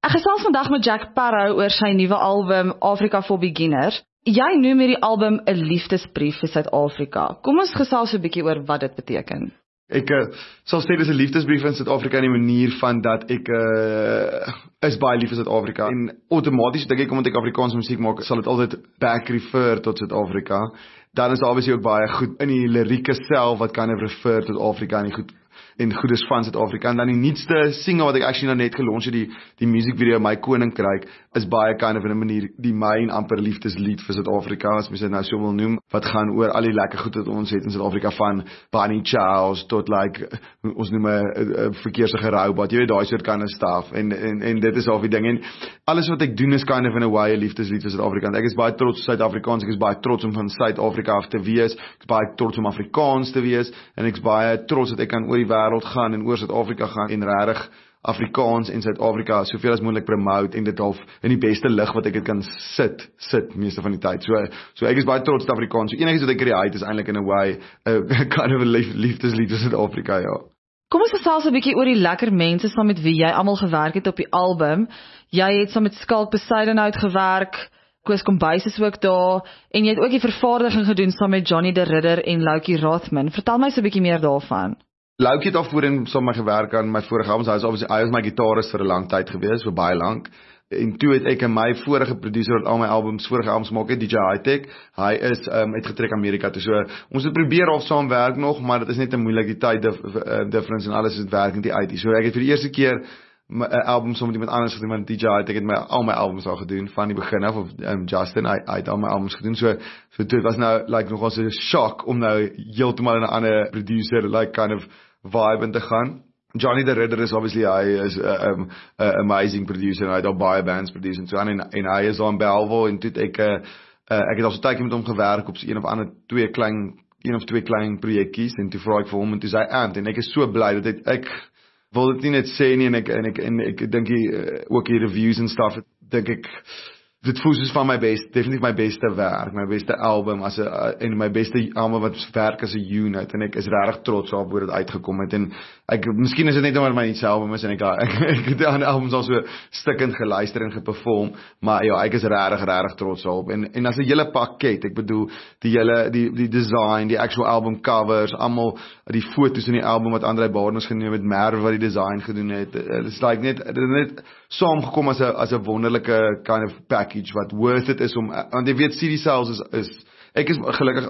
Ek gesels vandag met Jack Parow oor sy nuwe album Africa for Beginners. Jy noem hierdie album 'n liefdesbrief vir Suid-Afrika. Kom ons gesels 'n bietjie oor wat dit beteken. Ek sal sê dis 'n liefdesbrief in Suid-Afrika in die manier van dat ek is baie lief vir Suid-Afrika en outomaties dink ek omdat ek Afrikaanse musiek maak, sal dit altyd back refer tot Suid-Afrika. Dan is daar obviously ook baie goed in die lirieke self wat kan refer tot Afrika en goedes van Suid-Afrika. En dan die nuutste single wat ek actually nou net gelons het, die musiekvideo My Koninkryk, is baie kind of in 'n manier die myn amper liefdeslied vir Suid-Afrika, as mens dit nou so wil noem, wat gaan oor al die lekker goed wat ons het in Suid-Afrika, van Bunny Chows tot ons noem 'n verkeersige robot, jy weet daai soort kind of stuff, en dit is al die ding, en alles wat ek doen is kind of in a way 'n liefdeslied vir Suid-Afrika. Ek is baie trots op Suid-Afrikaans, ek is baie trots om van Suid-Afrika af te wees, ek is baie trots om Afrikaans te wees, en ek is baie trots dat ek kan oor die wêreld gaan en oor Suid-Afrika gaan en regtig Afrikaans en Suid-Afrika soveel as moontlik promote en dit half in die beste lig wat ek dit kan sit meeste van die tyd. So ek is baie trots op Afrikaans. So enigiets wat ek create is eintlik in a way kind of 'n liefdeslied vir Suid-Afrika, ja. Kom ons gesels 'n bietjie oor die lekker mense saam met wie jy almal gewerk het op die album. Jy het saam met Skalk Besuidenhout gewerk, Koos Kombuis is ook daar, en jy het ook die vervaardiging gedoen saam met Johnny de Ridder en Loukie Rothman. Vertel my so 'n bietjie meer daarvan. Loukie het al voorheen saam met my gewerk aan my vorige albums. Hy was my gitarist vir 'n lang tyd gewees, vir baie lank. En toe het ek en my vorige producer wat al my vorige albums maak het, DJ Hightech, hy is uitgetrek Amerika toe. So ons het probeer of saam werk nog, maar dit is net 'n moeilike tyd difference en alles het werk nie uit. So ek het vir die eerste keer 'n album saam met iemand anders gedoen, want DJ Hightech het al my albums al gedoen van die begin af, of Justin, hy het al my albums gedoen. So dit was nou nogal so 'n shock om nou heeltemal in 'n ander producer kind of vibe in te gaan. Johnny de Ridder is obviously, hy is 'n amazing producer, en hy het al baie bands produce en so aan, en hy is al in Belleville, en toe het ek het al so tydjie met hom gewerk op een of twee klein projekkies, en toe vra ek vir hom, en toe sê hy amped, en ek is so bly dat ek wil dit nie net sê nie, en ek dink ook die reviews en stuff, dink ek dit voel soos van definitief my beste werk, my beste album, en my beste album wat werk as 'n unit, en ek is regtig trots op hoe dit uitgekom het, en miskien is dit net omdat my nuutste album is, en ek het die ander albums al so stikkend geluister en geperform, maar ja, ek is regtig trots op, en as 'n hele pakket, ek bedoel, die design, die actual album covers, almal die foto's in die album wat André Barnes geneem het, Merwe wat die design gedoen het, dit is net saamgekom as 'n wonderlike kind of package, wat worth it is want jy weet CD sales ek is gelukkig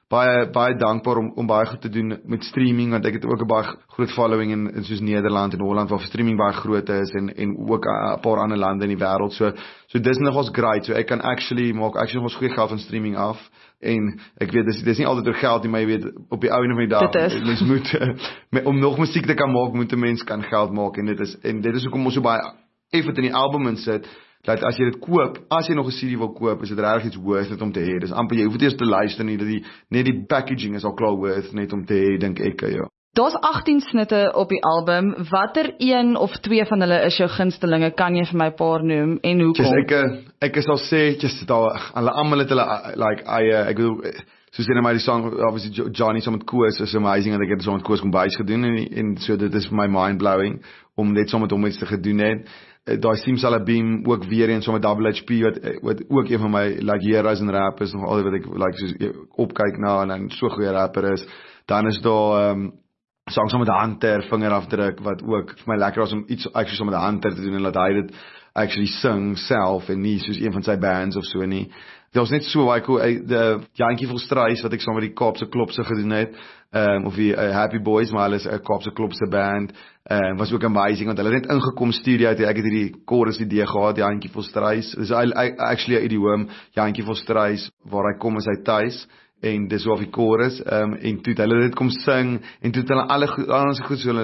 baie dankbaar om baie goed te doen met streaming, want ek het ook 'n baie groot following in soos Nederland en Holland waar streaming baie groot is, en ook 'n paar ander lande in die wêreld, so dis nogals great, so ek kan actually maak ons goeie geld van streaming af, en ek weet dis nie altyd oor geld nie, maar jy weet op die ou en op die dag mens moet om nog musiek te kan maak, moet 'n mens kan geld maak, en dit is hoekom ons so baie effort in die album insit, dat as jy dit koop, as jy nog 'n CD wil koop, is dit regtig iets worth it om te hê. Dis amper jy hoef eers te luister nie, dat net die packaging is al klaar worth net om te hê, dink ek, ja. Daar's 18 snitte op die album. Watter een of twee van hulle is jou gunstelinge? Kan jy vir my 'n paar noem en hoekom? Ek sal sê, hulle almal het hulle ek bedoel, soos in my song, obviously Johnny saam met Koos is amazing, en ek het saam met Koos Kombuis gedoen, en so dit is vir my mind blowing om net saam met hom iets te gedoen het. Daai Simsalabim ook weer eens saam met Double HP wat ook een van my heroes in rap is, nog altyd wat ek soos opkyk na, en so goeie rapper is. Dan is daar songs saam met Hunter, Vingerafdruk, wat ook vir my lekker was om iets actually saam met Hunter te doen, en laat hy dit actually sing self, en nie soos een van sy bands of so nie. Dit was net so baie cool, die Jantjie Volstruis wat ek saam met die Kaapse Klopse gedoen het, of die Happy Boys, maar hulle is 'n Kaapse Klopse band, was ook amazing, want hulle het net ingekom studio uit, ek het hierdie chorus idee gehad, Jantjie Volstruis, dis actually 'n idioom, Jantjie Volstruis, waar hy kom is hy tuis, en dis of die chorus, en toe het hulle dit kom sing, en toe het hulle al ons goed, so hulle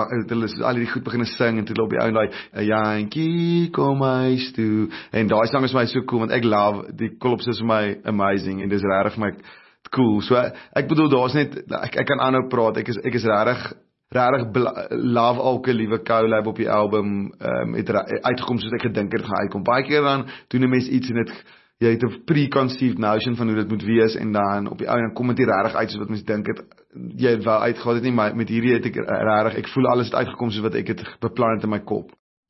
al die goed begin sing, en toe op die ou daai, Jantjie kom huis toe, en daai sang is my so cool, want ek love, die Klopse is vir my amazing, en dis regtig vir my cool, so ek bedoel, daar's net, ek kan aanhou praat, ek is regtig love elke liewe collab op die album, het uitgekom soos ek gedink het gaan uitkom, baie keer dan doen 'n mens iets en jy het 'n preconceived notion van hoe dit moet wees, en dan op die ou dan kom dit nie regtig uit soos wat mens dink het jy het wel uitgegaan het nie, maar met hierdie het ek regtig, ek voel alles het uitgekom soos wat ek het beplan het in my kop.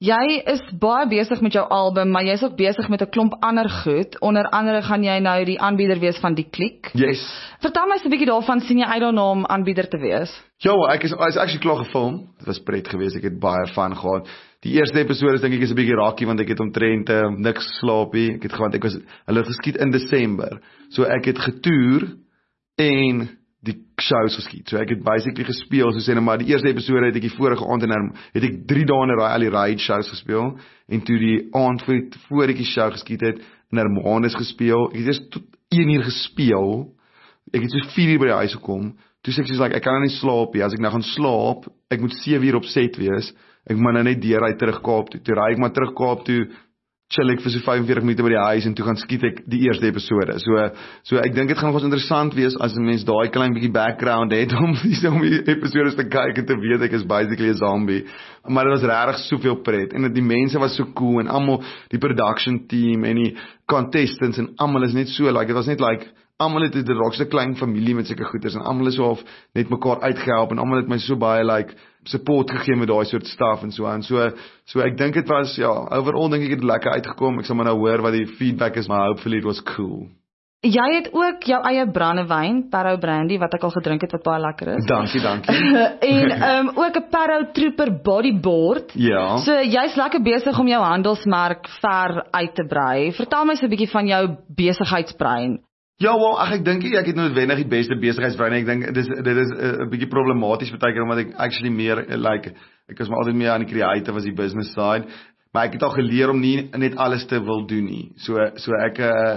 Jy is baie besig met jou album, maar jy is ook besig met 'n klomp ander goed. Onder andere gaan jy nou die aanbieder wees van die Klik. Yes. Vertel my so 'n bietjie daarvan, sien jy uit daarna om aanbieder te wees? Ja, ek is actually klaar gefilm. Dit was pret geweest. Ek het baie van gehad. Die eerste episode is dink ek is 'n bietjie rakkie want ek het omtrent niks geslaap nie. Ek was hulle geskiet in Desember. So ek het getoer en die shows geskiet. So ek het basically gespeel, so sê nou maar die eerste episode het ek die vorige aand en het ek 3 dae in 'n ry al die ride shows gespeel en toe die aand voor ek die show geskiet het in Hermanus gespeel. Ek het eers tot 1 uur gespeel. Ek het so 4 uur by die huis gekom. Toe sê ek soos like ek kan nou nie slaap nie. As ek nou gaan slaap, ek moet 7 uur op set wees. Ek moet nou net deurry terug Kaap toe. Toe ry ek maar terug Kaap toe. Chill ek vir so 45 minute by die huis en toe gaan skiet ek die eerste episode. So ek dink dit gaan nogals interessant wees as 'n mens daai klein bietjie background het om die episodes te kyk en te weet ek is basically 'n zombie. Maar dit was regtig soveel pret en die mense was so cool en almal die production team en die contestants en almal is net so like dit was net like almal het 'n rockste klein familie met sulke goeders en almal is so half net mekaar uitgehelp en almal het my so baie like support gegee met daai soort stuff en so aan. So ek dink dit was overall dink ek het lekker uitgekom. Ek sal maar nou hoor wat die feedback is, maar hopefully it was cool. Jy het ook jou eie brandewyn, Parow Brandy, wat ek al gedrink het wat baie lekker is. Dankie. En ook 'n Parow Trooper bodyboard. Ja. So jy's lekker besig om jou handelsmerk ver uit te brei. Vertel my so 'n bietjie van jou besigheidsbrein. Ja, wel, ek dink ek het noodwendig die beste besigheidsbrein. Ek dink dit is 'n bietjie problematies partykeer omdat ek actually meer like ek was maar altyd meer aan die creative as die business side, maar ek het al geleer om nie net alles te wil doen nie. So ek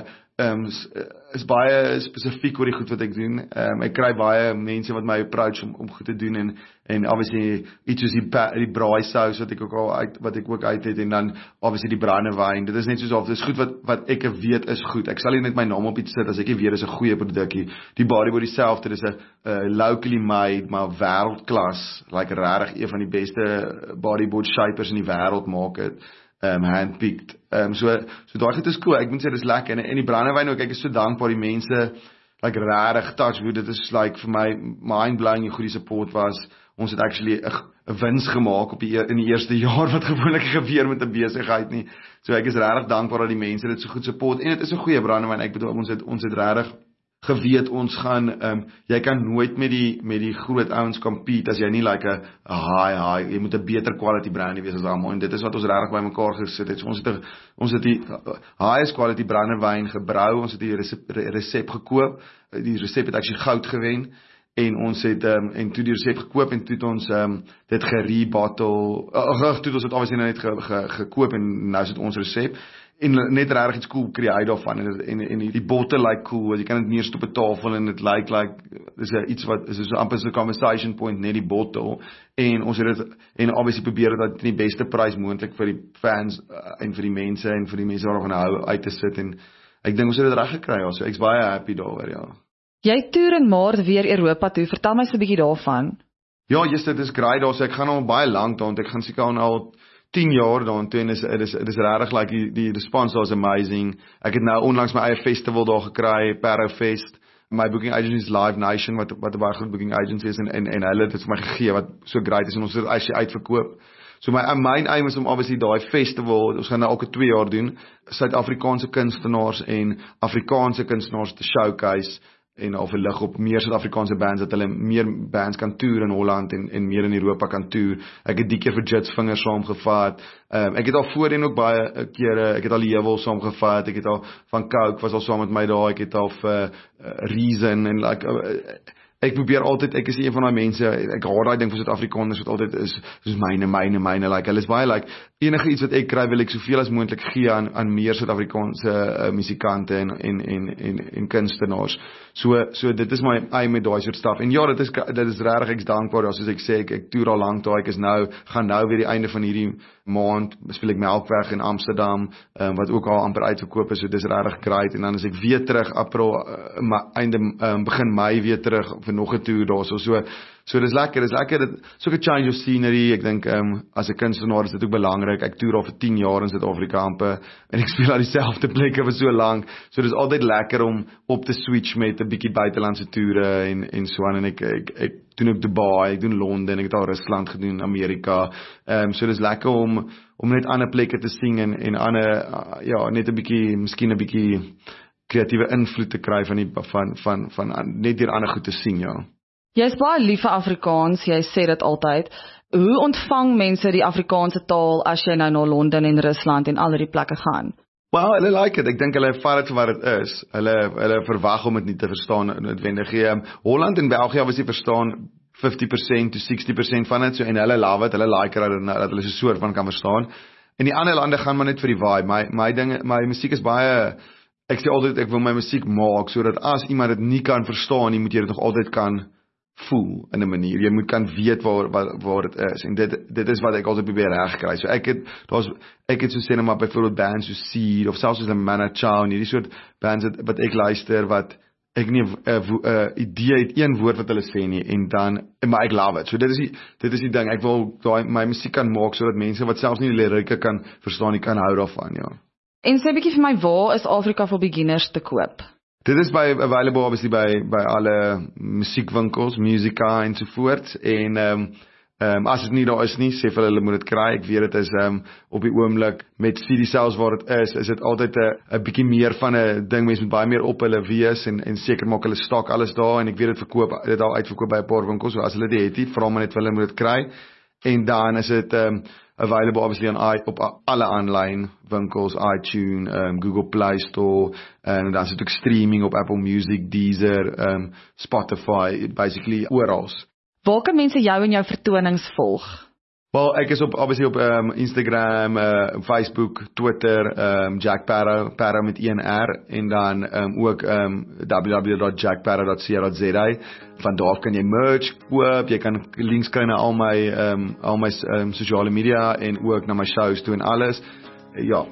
is baie spesifiek oor die goed wat ek doen. Ek kry baie mense wat my approach om goed te doen en obviously iets soos die braai sous wat ek ook uit het en dan obviously die brandewyn. Dit is net soos of dis goed wat ek weet is goed. Ek sal nie net my naam op iets sit as ek nie weet is 'n goeie produkkie. Die bodyboard dieselfde, dis 'n locally made maar wêreldklas, like regtig een van die beste bodyboard shapers in die wêreld maak dit. Handpicked. So daai goed is cool. Ek moet sê dis lekker en die brandewyn ook, ek is so dankbaar die mense like regtig touch wood. Dit is like vir my mind blowing hoe goed die support was. Ons het actually 'n wins gemaak in die eerste jaar wat gewoonlik gebeur met 'n besigheid nie. So ek is regtig dankbaar dat die mense dit so goed support en dit is 'n goeie brandewyn. Ek bedoel ons het regtig geweet ons gaan jy kan nooit met die groot ouens compete as jy nie like 'n high jy moet 'n beter quality brandy wees as almal en dit is wat ons regtig by mekaar gesit het. So ons het die highest quality brandewyn gebrou, ons het die resep gekoop. Die resep het actually goud gewen en ons het en toe die resep gekoop en toe het ons dit gerebottle toe het ons dit obviously net gekoop en nou is dit ons resep. En net regtig iets cool kry uit daarvan en die bottle like cool, jy kan dit neersit op 'n tafel en dit like dis iets wat is so amper so 'n conversation point net die bottle en ons het dit en obviously probeer dit in die beste prys moontlik vir die fans en vir die mense wat gaan hou uit te sit en ek dink ons het dit reg gekry ja, so ek's baie happy daaroor ja. Jy toer in Maart weer Europa toe. Vertel my so 'n bietjie daarvan. Ja, dit is great daar, so ek gaan al baie lank daar, ek gaan seker al 10 jaar daartoe en dit is regtig like die response was amazing. Ek het nou onlangs my eie festival daar gekry, Parow Fest. My booking agency is Live Nation wat 'n baie groot booking agency is en hulle het dit vir my gegee wat so great is en ons het dit actually uitverkoop. So my aim is om obviously daai festival, ons gaan nou elke 2 jaar doen, Suid-Afrikaanse kunstenaars en Afrikaanse kunstenaars te showcase en of 'n lig op meer Suid-Afrikaanse bands dat hulle meer bands kan toer in Holland en meer in Europa kan toer. Ek het die keer vir Jits Vingers saamgevat. Ek het al voorheen ook baie kere, ek het al die Heuwel saamgevat. Ek het al van Coke was al saam met my daar. Ek het al vir Reason en like ek probeer altyd, ek is een van daai mense, ek haat daai ding vir Suid-Afrikaners wat altyd is soos myne, like hulle is baie like enige iets wat ek kry wil ek soveel as moontlik gee aan meer Suid-Afrikaanse musikante en kunstenaars. So dit is my aim met daai soort stuff. En ja, dit is regtig ek's dankbaar, soos ek sê, ek toer al lank daar, gaan nou weer die einde van hierdie maand speel ek Melkweg in Amsterdam, wat ook al amper uitverkoop is, so dis regtig great. En dan is ek weer terug April, begin Mei weer terug vir nog 'n toer daar. So dis lekker, so 'n change of scenery. Ek dink as 'n kunstenaar is dit ook belangrik. Ek toer al vir 10 jaar in Suid-Afrika amper en ek speel aan dieselfde plekke vir so lank. So dis altyd lekker om op te switch met 'n bietjie buitelandse toere en so aan en ek doen ook Dubai, ek doen Londen, ek het al Rusland gedoen, Amerika. So dis lekker om net ander plekke te sien en ander, ja, net 'n bietjie, miskien 'n bietjie kreatiewe invloed te kry van net deur ander goed te sien, ja. Jy is baie lief vir Afrikaans, jy sê dit altyd. Hoe ontvang mense die Afrikaanse taal as jy nou na Londen en Rusland en al die plekke gaan? Wel, hulle like dit. Ek dink hulle vat dit vir wat dit is. Hulle verwag om dit nie te verstaan noodwendig. Holland en België was die verstaan 50% to 60% van dit, so, en hulle love it, hulle like dat hulle so soort van kan verstaan. En die ander lande gaan maar net vir die vibe. My musiek is baie, ek sê altyd, ek wil my musiek maak, sodat as iemand dit nie kan verstaan, jy moet jy dit nog altyd kan voel in 'n manier. Jy moet kan weet waar dit is. En dit is wat ek altyd probeer regkry. So ek het so sê net maar byvoorbeeld bands so Seed of selfs soos 'n Mana Chao en hierdie soort bands wat ek luister wat ek nie 'n idee het een woord wat hulle sê nie en dan maar ek love it. So dit is die ding. Ek wil my musiek kan maak sodat mense wat selfs nie die lirieke kan verstaan nie kan hou daarvan, ja. En sê 'n bietjie vir my, waar is Afrika vir beginners te koop? Dit is available obviously by alle musiekwinkels, Musica en so voort. En as dit nie daar is nie, sê vir hulle moet dit kry. Ek weet dit is op die oomblik met CD selfs waar dit is dit altyd 'n bietjie meer van 'n ding. Mense moet baie meer op hulle wees en seker maak hulle stok alles daar en ek weet dit al uitverkoop by 'n paar winkels. So as hulle dit het, vra maar net vir hulle moet dit kry. En dan is dit available obviously op alle online winkels, iTunes, Google Play Store, en dan is dit ook streaming op Apple Music, Deezer, Spotify, basically oral. Waar kan mense jou en jou vertonings volg? Wel, ek is obviously op Instagram, Facebook, Twitter, Jack Parow met 1R, en dan ook www.jackparow.co.za. Van daar kan jy merch koop, jy kan links kry na al my sosiale media en ook na my shows toe en alles. Ja.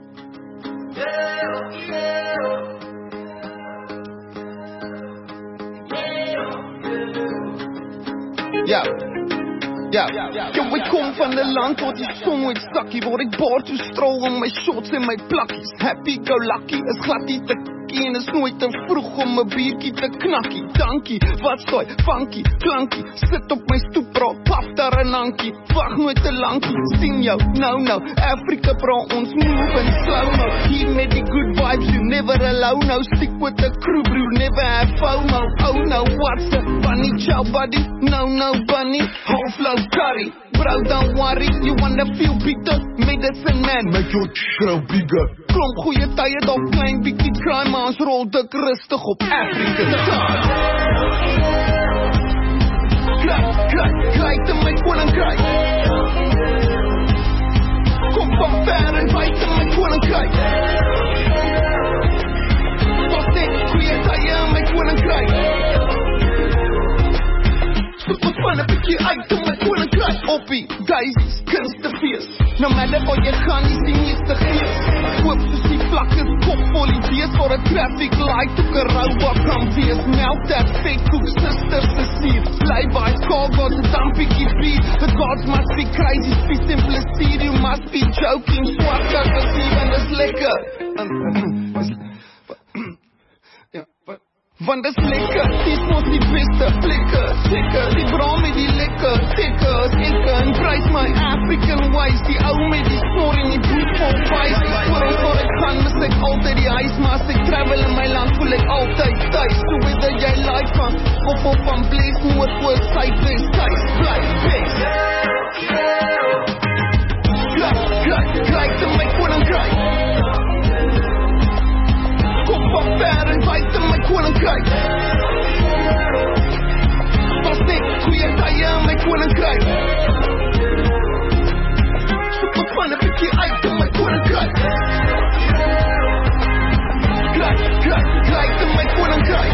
Ja, ek kom van 'n land waar die son nooit sakkie, waar ek baar toe straal om my shorts en my plakkies. Happy go lucky, is glad nie te en is nooit te vroeg om 'n biertjie te knakkie. Dankie, wat stooi, funky, klankie, sit op my stoep, paf daar 'n hankie, wag nooit te lankie, sien jou, nou, Afrika ons move in slow-mo, hier met die good vibes, you never alone, now stick with the crew, bro, never have FOMO, oh no, what's the bunny, chow buddy, no bunny, half love curry, bro, don't worry, you wanna feel better, medicine man, make your grow bigger, klomp goeie tye, dalk klein bietjie crime, maar ons rol dik rustig op Afrika taal. Krijg te my koninkryk. Kom van ver en wyd te my koninkryk. Was net goeie tye in my koninkryk. Soek wat van 'n bietjie uit te my koninkryk. Oppie, daisies, kunstefees. Nou matter waar jy gaan, is die meeste gees. Koop soos die vlakkes, kop vol idees voor 'n traffic light, ook 'n robot kan wees. Melt that fake cook, sisters se sier. Fly-by car, got a dampiekie beat. The gods must be crazy, be simplicity, you must be joking. Swart as a sieve en dis lekker. Want dis lekker, dis mos die beste plekke. Seker, die bra met die lekker tekke as ekke en prijs my African ways. Die ou met die snor en die boot vol vies. Waar ek gaan, mis ek altyd die huis. Maar as ek travel in my land, voel ek altyd thuis. So whether jy like van, of van Blaze, Noordwest, Suidwest, thuis, bly, best. Krijg te my koninkryk. Kom van ver en wyd te my koninkryk. Was net goeie tye in my koninkryk. Soek wat van 'n bietjie uit te my koninkryk. Krijg te my koninkryk.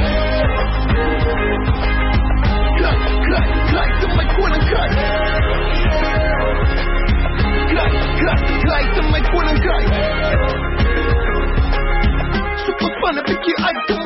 Krijg te my koninkryk. Krijg te my koninkryk. Soek wat van 'n bietjie uit te